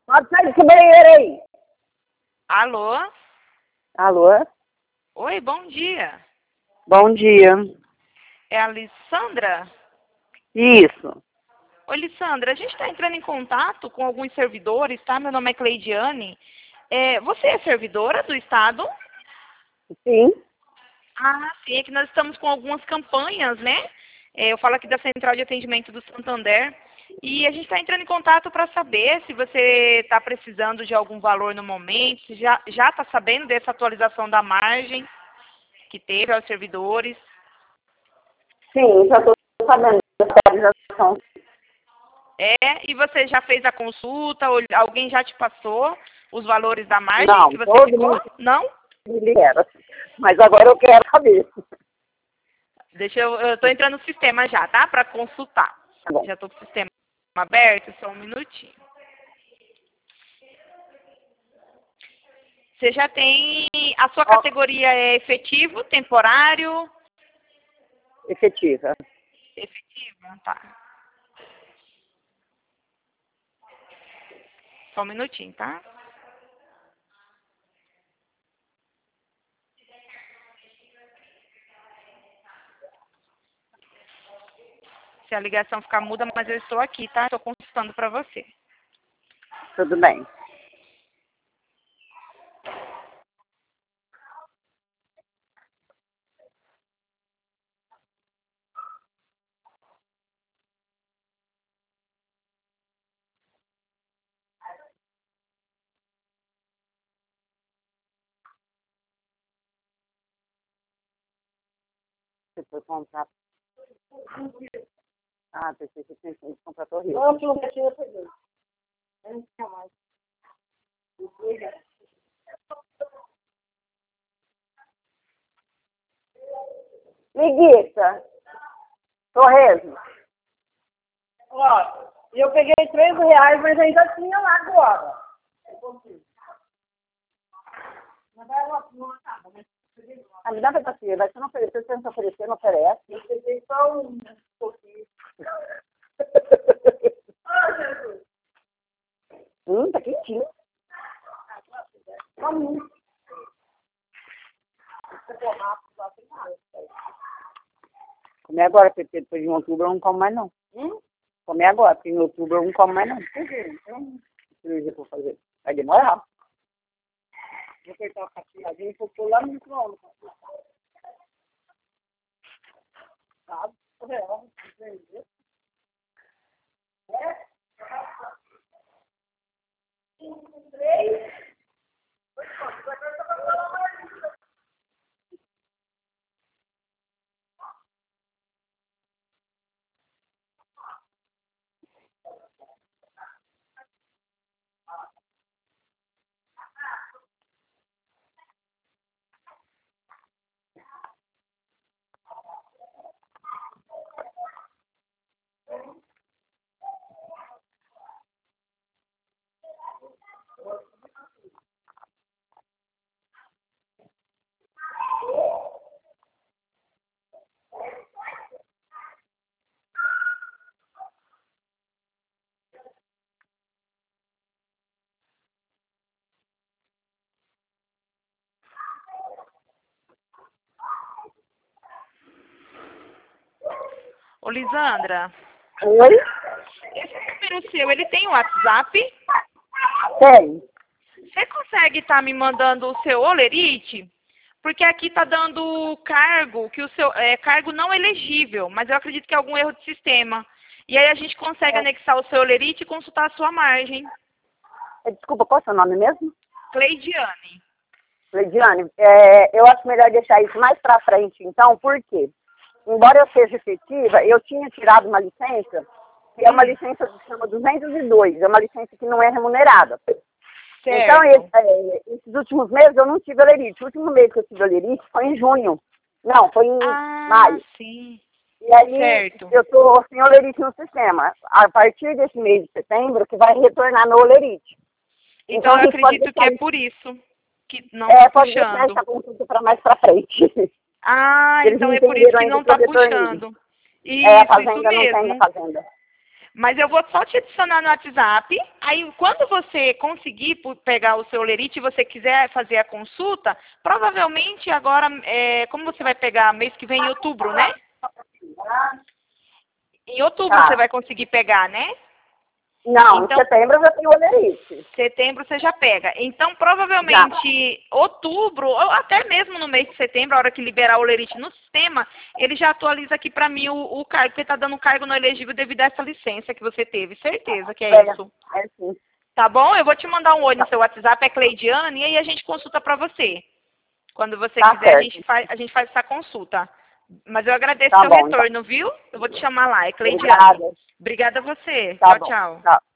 Pode sair desse banheiro aí. Alô? Alô? Oi, bom dia. Bom dia. É a Lissandra? Isso. Oi, Lissandra, a gente está entrando em contato com alguns servidores, tá? Meu nome é Cleidiane. Você é servidora do Estado? Sim. Ah, sim, é que nós estamos com algumas campanhas, né? Eu falo aqui da Central de Atendimento do Santander. E a gente está entrando em contato para saber se você está precisando de algum valor no momento, se já está sabendo dessa atualização da margem que teve aos servidores. Sim, já estou sabendo da atualização. E você já fez a consulta? Ou alguém já te passou os valores da margem Não, que você todo ficou? mundo Não? me libera. Mas agora eu quero saber. Eu estou entrando no sistema já, tá? Para consultar. Tá bom. Já estou com o sistema aberto, só um minutinho. Você já tem... A sua categoria é efetivo, temporário? Efetiva. Efetiva, tá. Só um minutinho, tá? Se a ligação ficar muda, mas eu estou aqui, tá? Estou consultando para você. Tudo bem. Você foi comprar. Ah, pensei que você tinha que comprar torre. Não, eu tinha pegado. Eu não tinha mais. Miguita. Torresmo. Ó, eu peguei R$3, mas ainda tinha lá agora. Ah, me dá pra pastilha, vai, você não oferecer, você não oferecer, não oferece. Eu peguei só um pouquinho. Ah, Jesus. Tá quentinho. Tá muito. Comer agora, porque depois de outubro eu não como mais não. Comer agora, porque em outubro eu não como mais não. Cirurgia pra fazer. Vai demorar. Vou cortar a pastilhadinha e vou pôr lá no micro-ondas. Sabe? Ô, Lisandra, Oi? esse número seu, ele tem WhatsApp? Tem. Você consegue estar me mandando o seu olerite? Porque aqui está dando cargo, que o seu cargo não elegível, mas eu acredito que é algum erro de sistema. E aí a gente consegue anexar o seu olerite e consultar a sua margem. Desculpa, qual é o seu nome mesmo? Cleidiane. Lidiane, eu acho melhor deixar isso mais pra frente, então, por quê? Embora eu seja efetiva, eu tinha tirado uma licença, que é uma licença que se chama 202, é uma licença que não é remunerada. Certo. Então, esses últimos meses eu não tive olerite. O último mês que eu tive olerite foi em junho. Não, foi em maio. Sim. E aí, Certo. eu estou sem olerite no sistema. A partir desse mês de setembro, que vai retornar meu olerite. Então eu a gente pode acredito que é deixar por isso que não está pode deixar puxando. essa consulta para mais para frente. Ah, Eles então não é por isso entenderam que ainda não o que eu está retornei. puxando. A Isso fazenda não tem a mesmo. fazenda. Mas eu vou só te adicionar no WhatsApp. Aí, quando você conseguir pegar o seu olerite e você quiser fazer a consulta, provavelmente agora, como você vai pegar mês que vem em outubro, né? Em outubro você Tá. vai conseguir pegar, né? Não, Então, em setembro eu já tenho olerite. setembro você já pega. Então, Já. provavelmente, outubro, ou até mesmo no mês de setembro, a hora que liberar o olerite no sistema, ele já atualiza aqui para mim o cargo, porque está dando cargo no elegível devido a essa licença que você teve. Certeza que é isso. É sim. Tá bom? Eu vou te mandar um oi no seu WhatsApp, é Cleidiane, e aí a gente consulta para você. Quando você Tá quiser, certo. a gente faz essa consulta. Mas eu agradeço Tá seu bom, então. retorno, viu? Eu vou te chamar lá, é Cleidiane. Obrigada. Obrigada a você. Tá Tchau, bom. tchau. Tchau.